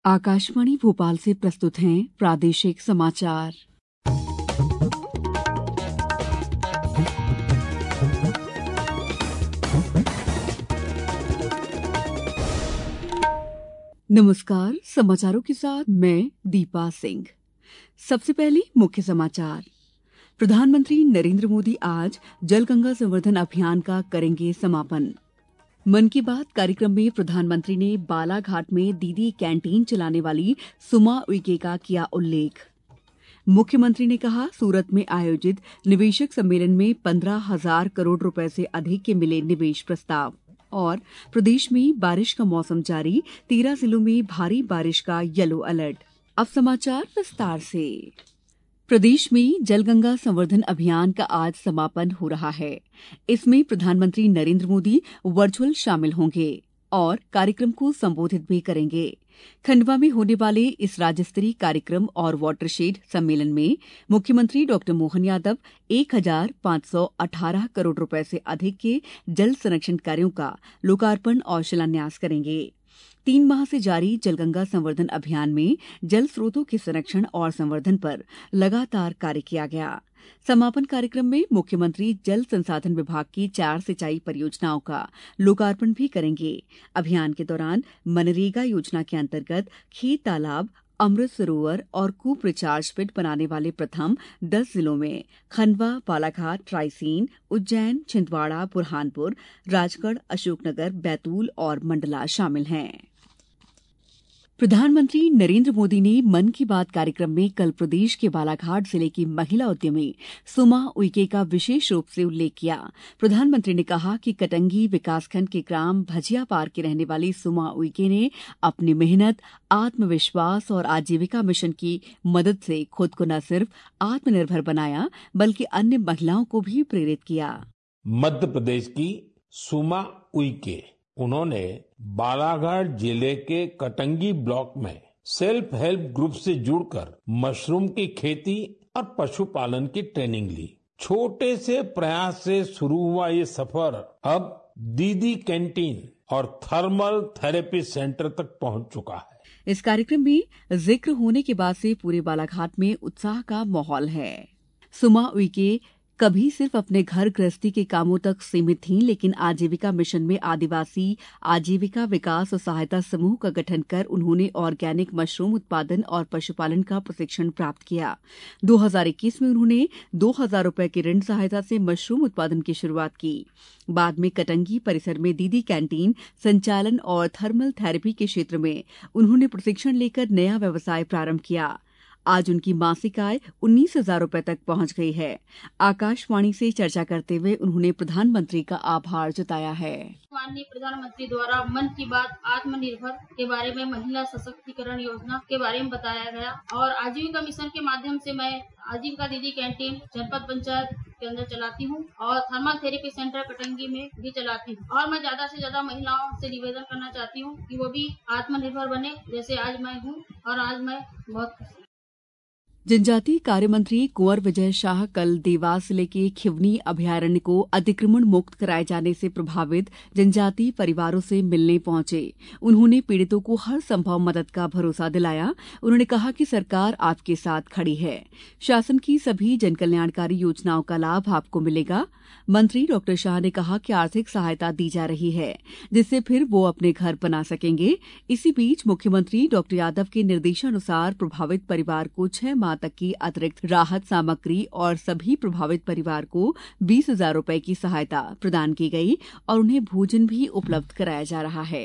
आकाशवाणी भोपाल से प्रस्तुत हैं प्रादेशिक समाचार। नमस्कार, समाचारों के साथ मैं दीपा सिंह। सबसे पहले मुख्य समाचार। प्रधानमंत्री नरेंद्र मोदी आज जल गंगा संवर्धन अभियान का करेंगे समापन। मन की बात कार्यक्रम में प्रधानमंत्री ने बालाघाट में दीदी कैंटीन चलाने वाली सुमा उइके का किया उल्लेख। मुख्यमंत्री ने कहा, सूरत में आयोजित निवेशक सम्मेलन में 15,000 करोड़ रुपए से अधिक के मिले निवेश प्रस्ताव। और प्रदेश में बारिश का मौसम जारी, 13 जिलों में भारी बारिश का येलो अलर्ट। अब समाचार विस्तार से। प्रदेश में जलगंगा संवर्धन अभियान का आज समापन हो रहा है। इसमें प्रधानमंत्री नरेंद्र मोदी वर्चुअल शामिल होंगे और कार्यक्रम को संबोधित भी करेंगे। खंडवा में होने वाले इस राज्य स्तरीय कार्यक्रम और वाटरशेड सम्मेलन में मुख्यमंत्री डॉ मोहन यादव 1,518 करोड़ रुपए से अधिक के जल संरक्षण कार्यों का लोकार्पण और शिलान्यास करेंगे। 3 माह से जारी जलगंगा संवर्धन अभियान में जल स्रोतों के संरक्षण और संवर्धन पर लगातार कार्य किया गया। समापन कार्यक्रम में मुख्यमंत्री जल संसाधन विभाग की 4 सिंचाई परियोजनाओं का लोकार्पण भी करेंगे। अभियान के दौरान मनरेगा योजना के अंतर्गत खेत तालाब, अमृत सरोवर और कूप रिचार्ज पिट बनाने वाले प्रथम 10 जिलों में खंडवा, बालाघाट, रायसेन, उज्जैन, छिंदवाड़ा, बुरहानपुर, राजगढ़, अशोकनगर, बैतूल और मंडला शामिल हैं। प्रधानमंत्री नरेंद्र मोदी ने मन की बात कार्यक्रम में कल प्रदेश के बालाघाट जिले की महिला उद्यमी सुमा उइके का विशेष रूप से उल्लेख किया। प्रधानमंत्री ने कहा कि कटंगी विकासखंड के ग्राम भजियापार के रहने वाली सुमा उइके ने अपनी मेहनत, आत्मविश्वास और आजीविका मिशन की मदद से खुद को न सिर्फ आत्मनिर्भर बनाया बल्कि अन्य महिलाओं को भी प्रेरित किया। मध्य प्रदेश की सुमा उइके, उन्होंने बालाघाट जिले के कटंगी ब्लॉक में सेल्फ हेल्प ग्रुप से जुड़कर मशरूम की खेती और पशुपालन की ट्रेनिंग ली। छोटे से प्रयास से शुरू हुआ ये सफर अब दीदी कैंटीन और थर्मल थेरेपी सेंटर तक पहुंच चुका है। इस कार्यक्रम में जिक्र होने के बाद से पूरे बालाघाट में उत्साह का माहौल है। सुमा उइके कभी सिर्फ अपने घर गृहस्थी के कामों तक सीमित थीं, लेकिन आजीविका मिशन में आदिवासी आजीविका विकास और सहायता समूह का गठन कर उन्होंने ऑर्गेनिक मशरूम उत्पादन और पशुपालन का प्रशिक्षण प्राप्त किया। 2021 में उन्होंने 2,000 रुपए की ऋण सहायता से मशरूम उत्पादन की शुरुआत की। बाद में कटंगी परिसर में दीदी कैंटीन संचालन और थर्मल थेरेपी के क्षेत्र में उन्होंने प्रशिक्षण लेकर नया व्यवसाय प्रारंभ किया। आज उनकी मासिक आय 19,000 रुपए तक पहुंच गई है। आकाशवाणी से चर्चा करते हुए उन्होंने प्रधानमंत्री का आभार जताया है। माननीय प्रधानमंत्री द्वारा मन की बात आत्मनिर्भर के बारे में, महिला सशक्तिकरण योजना के बारे में बताया गया और आजीविका मिशन के माध्यम से मैं आजीविका दीदी कैंटीन जनपद पंचायत के अंदर चलाती हूँ और थर्मल थेरेपी सेंटर कटंगी में भी चलाती हूँ। और मैं ज्यादा से ज्यादा महिलाओं से निवेदन करना चाहती हूँ कि वो भी आत्मनिर्भर बने, जैसे आज मैं हूँ। और आज मैं बहुत जनजातीय कार्य मंत्री कुंवर विजय शाह कल देवास जिले के खिवनी अभयारण्य को अतिक्रमण मुक्त कराए जाने से प्रभावित जनजातीय परिवारों से मिलने पहुंचे। उन्होंने पीड़ितों को हर संभव मदद का भरोसा दिलाया। उन्होंने कहा कि सरकार आपके साथ खड़ी है। शासन की सभी जनकल्याणकारी योजनाओं का लाभ आपको मिलेगा। मंत्री डॉ शाह ने कहा कि आर्थिक सहायता दी जा रही है, जिससे फिर वो अपने घर बना सकेंगे। इसी बीच मुख्यमंत्री डॉ यादव के निर्देशानुसार प्रभावित परिवार को 6 माह तक की अतिरिक्त राहत सामग्री और सभी प्रभावित परिवार को 20,000 रुपए की सहायता प्रदान की गई और उन्हें भोजन भी उपलब्ध कराया जा रहा है।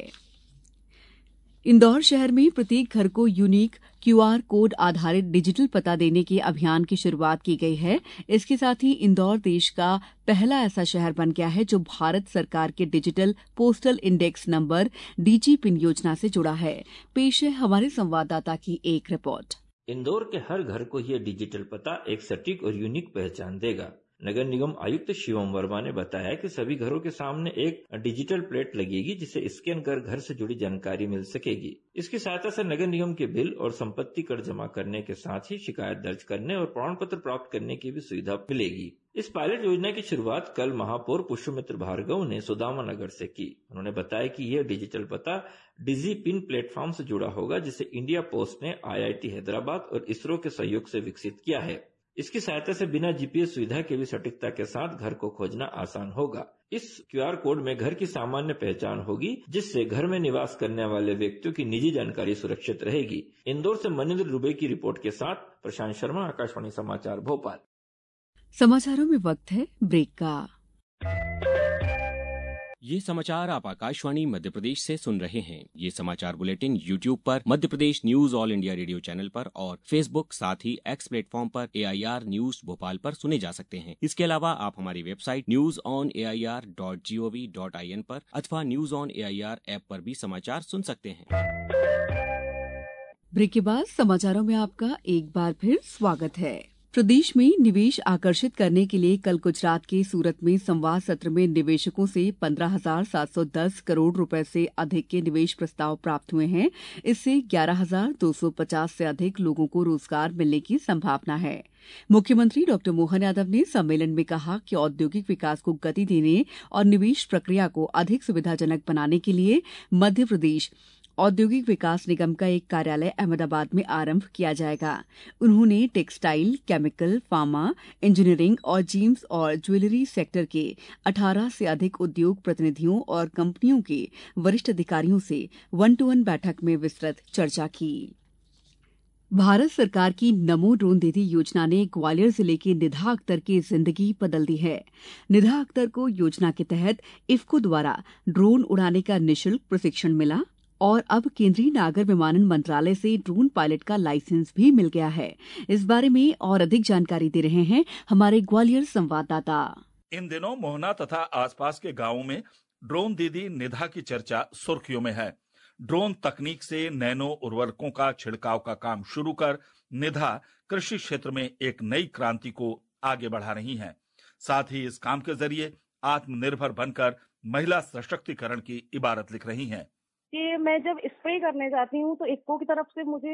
इंदौर शहर में प्रत्येक घर को यूनिक QR कोड आधारित डिजिटल पता देने के अभियान की शुरुआत की गई है। इसके साथ ही इंदौर देश का पहला ऐसा शहर बन गया है जो भारत सरकार के digital postal index number DG PIN योजना से जुड़ा है। पेश है हमारे संवाददाता की एक रिपोर्ट। इंदौर के हर घर को यह डिजिटल पता एक सटीक और यूनिक पहचान देगा। नगर निगम आयुक्त शिवम वर्मा ने बताया कि सभी घरों के सामने एक डिजिटल प्लेट लगेगी जिसे स्कैन कर घर से जुड़ी जानकारी मिल सकेगी। इसकी सहायता से नगर निगम के बिल और संपत्ति कर जमा करने के साथ ही शिकायत दर्ज करने और प्रमाण पत्र प्राप्त करने की भी सुविधा मिलेगी। इस पायलट योजना की शुरुआत कल महापौर पुष्पमित्र भार्गव ने सुदामा नगर से की। उन्होंने बताया कि यह डिजिटल पता डिजी पिन प्लेटफॉर्म से जुड़ा होगा जिसे इंडिया पोस्ट ने IIT हैदराबाद और इसरो के सहयोग से विकसित किया है। इसकी सहायता से बिना GPS सुविधा के भी सटीकता के साथ घर को खोजना आसान होगा। इस QR कोड में घर की सामान्य पहचान होगी जिससे घर में निवास करने वाले व्यक्तियों की निजी जानकारी सुरक्षित रहेगी। इंदौर से मनिंद्र दुबे की रिपोर्ट के साथ प्रशांत शर्मा, आकाशवाणी समाचार भोपाल। समाचारों में वक्त है ब्रेक का। ये समाचार आप आकाशवाणी मध्य प्रदेश से सुन रहे हैं। ये समाचार बुलेटिन YouTube पर Madhya Pradesh news all India radio channel पर और Facebook साथ ही X प्लेटफॉर्म पर AIR न्यूज भोपाल पर सुने जा सकते हैं। इसके अलावा आप हमारी वेबसाइट newsonair.gov.in पर अथवा न्यूज ऑन AIR ऐप पर भी समाचार सुन सकते हैं। ब्रेक के बाद समाचारों में आपका एक बार फिर स्वागत है। प्रदेश में निवेश आकर्षित करने के लिए कल गुजरात के सूरत में संवाद सत्र में निवेशकों से 15,710 करोड़ रुपए से अधिक के निवेश प्रस्ताव प्राप्त हुए हैं। इससे 11,250 से अधिक लोगों को रोजगार मिलने की संभावना है। मुख्यमंत्री डॉ मोहन यादव ने सम्मेलन में कहा कि औद्योगिक विकास को गति देने और निवेश प्रक्रिया को अधिक सुविधाजनक बनाने के लिए मध्य प्रदेश औद्योगिक विकास निगम का एक कार्यालय अहमदाबाद में आरंभ किया जाएगा। उन्होंने टेक्सटाइल, केमिकल, फार्मा, इंजीनियरिंग और जेम्स और ज्वेलरी सेक्टर के 18 से अधिक उद्योग प्रतिनिधियों और कंपनियों के वरिष्ठ अधिकारियों से 1-to-1 बैठक में विस्तृत चर्चा की। भारत सरकार की नमो ड्रोन दीदी योजना ने ग्वालियर जिले के निधा अख्तर की जिंदगी बदल दी है। निधा अख्तर को योजना के तहत इफ्को द्वारा ड्रोन उड़ाने का निःशुल्क प्रशिक्षण मिला और अब केंद्रीय नागर विमानन मंत्रालय से ड्रोन पायलट का लाइसेंस भी मिल गया है। इस बारे में और अधिक जानकारी दे रहे हैं हमारे ग्वालियर संवाददाता। इन दिनों मोहना तथा आसपास के गांवों में ड्रोन दीदी निधा की चर्चा सुर्खियों में है। ड्रोन तकनीक से नैनो उर्वरकों का छिड़काव का काम शुरू कर निधा कृषि क्षेत्र में एक नई क्रांति को आगे बढ़ा रही हैं। साथ ही इस काम के जरिए आत्मनिर्भर बनकर महिला सशक्तिकरण की इबारत लिख रही हैं। कि मैं जब स्प्रे करने जाती हूँ तो इफ्को की तरफ से मुझे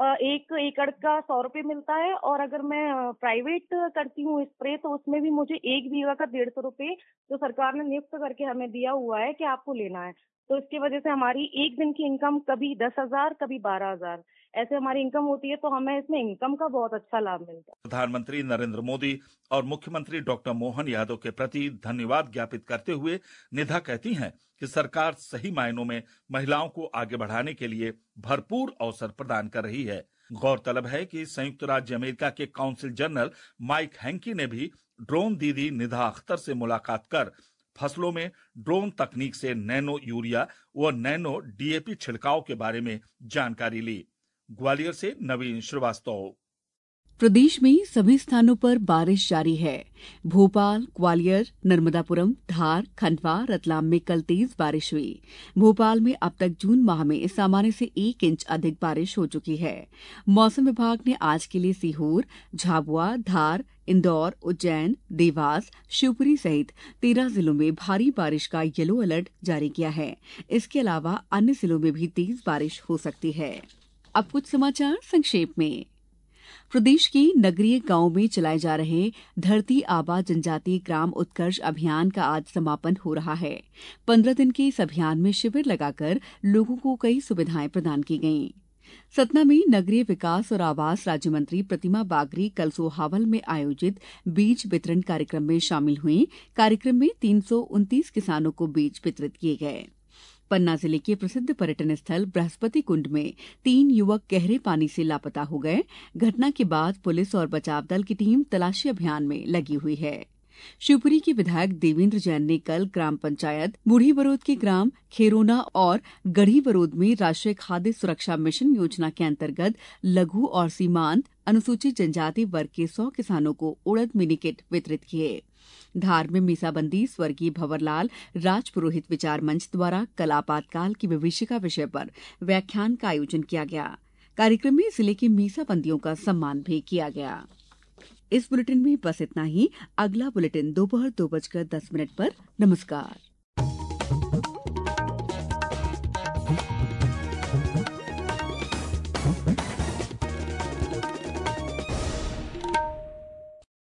1 एकड़ का 100 रुपये मिलता है और अगर मैं प्राइवेट करती हूँ स्प्रे तो उसमें भी मुझे 1 बीघा का 150 रुपये जो सरकार ने नियुक्त करके हमें दिया हुआ है कि आपको लेना है। तो इसकी वजह से हमारी एक दिन की इनकम कभी 10,000 कभी 12,000 ऐसे हमारी इनकम होती है। तो हमें इसमें इनकम का बहुत अच्छा लाभ मिलता है। प्रधानमंत्री नरेंद्र मोदी और मुख्यमंत्री डॉक्टर मोहन यादव के प्रति धन्यवाद ज्ञापित करते हुए निधा कहती हैं कि सरकार सही मायनों में महिलाओं को आगे बढ़ाने के लिए भरपूर अवसर प्रदान कर रही है। गौरतलब है कि संयुक्त राज्य अमेरिका के काउंसिल जनरल माइक हैंकी ने भी ड्रोन दीदी निधा अख्तर से मुलाकात कर फसलों में ड्रोन तकनीक से नैनो यूरिया व नैनो DAP छिड़काव के बारे में जानकारी ली। ग्वालियर से नवीन श्रीवास्तव। प्रदेश में सभी स्थानों पर बारिश जारी है। भोपाल, ग्वालियर, नर्मदापुरम, धार, खंडवा, रतलाम में कल तेज बारिश हुई। भोपाल में अब तक जून माह में सामान्य से 1 इंच अधिक बारिश हो चुकी है। मौसम विभाग ने आज के लिए सीहोर, झाबुआ, धार, इंदौर, उज्जैन, देवास, शिवपुरी सहित 13 जिलों में भारी बारिश का येलो अलर्ट जारी किया है। इसके अलावा अन्य जिलों में भी तेज बारिश हो सकती है। अब कुछ समाचार संक्षेप में। प्रदेश के नगरीय गांवों में चलाए जा रहे धरती आबा जनजातीय ग्राम उत्कर्ष अभियान का आज समापन हो रहा है। 15 दिन के इस अभियान में शिविर लगाकर लोगों को कई सुविधाएं प्रदान की गईं। सतना में नगरीय विकास और आवास राज्य मंत्री प्रतिमा बागरी कल सोहावल में आयोजित बीज वितरण कार्यक्रम में शामिल हुई। कार्यक्रम में 329 किसानों को बीज वितरित किए गए। पन्ना जिले के प्रसिद्ध पर्यटन स्थल बृहस्पति कुंड में 3 युवक गहरे पानी से लापता हो गए। घटना के बाद पुलिस और बचाव दल की टीम तलाशी अभियान में लगी हुई है। शिवपुरी के विधायक देवेंद्र जैन ने कल ग्राम पंचायत बूढ़ी बरोद के ग्राम खेरोना और गढ़ी बरोद में राष्ट्रीय खाद्य सुरक्षा मिशन योजना के अंतर्गत लघु और सीमांत अनुसूचित जनजाति वर्ग के 100 किसानों को उड़द मिनी किट वितरित किए। धार में मीसाबंदी स्वर्गीय भंवरलाल राजपुरोहित विचार मंच द्वारा कल आपातकाल की विभीषिका विषय पर व्याख्यान का आयोजन किया गया। कार्यक्रम में जिले के मीसाबंदियों का सम्मान भी किया गया। इस बुलेटिन में बस इतना ही। अगला बुलेटिन दोपहर 2:10 पर। नमस्कार।